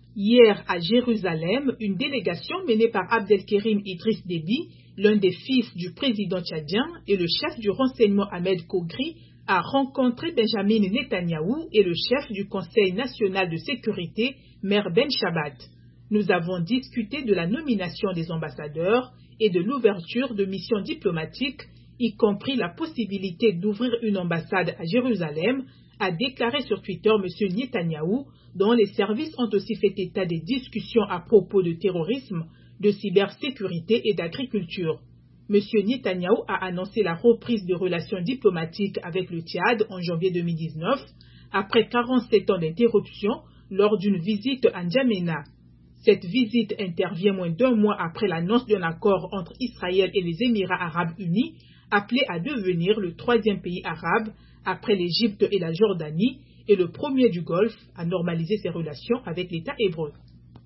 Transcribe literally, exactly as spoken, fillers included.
Hier, à Jérusalem, une délégation menée par Abdelkerim Idriss Déby, l'un des fils du président tchadien et le chef du renseignement Ahmed Kogri, a rencontré Benjamin Netanyahou et le chef du Conseil national de sécurité, Meir Ben Shabbat. Nous avons discuté de la nomination des ambassadeurs et de l'ouverture de missions diplomatiques, y compris la possibilité d'ouvrir une ambassade à Jérusalem, a déclaré sur Twitter M. Netanyahou, dont les services ont aussi fait état des discussions à propos de terrorisme, de cybersécurité et d'agriculture. M. Netanyahou a annoncé la reprise des relations diplomatiques avec le Tchad en janvier deux mille dix-neuf, après quarante-sept ans d'interruption lors d'une visite à N'Djamena. Cette visite intervient moins d'un mois après l'annonce d'un accord entre Israël et les Émirats arabes unis, appelé à devenir le troisième pays arabe après l'Égypte et la Jordanie, et le premier du Golfe à normaliser ses relations avec l'État hébreu.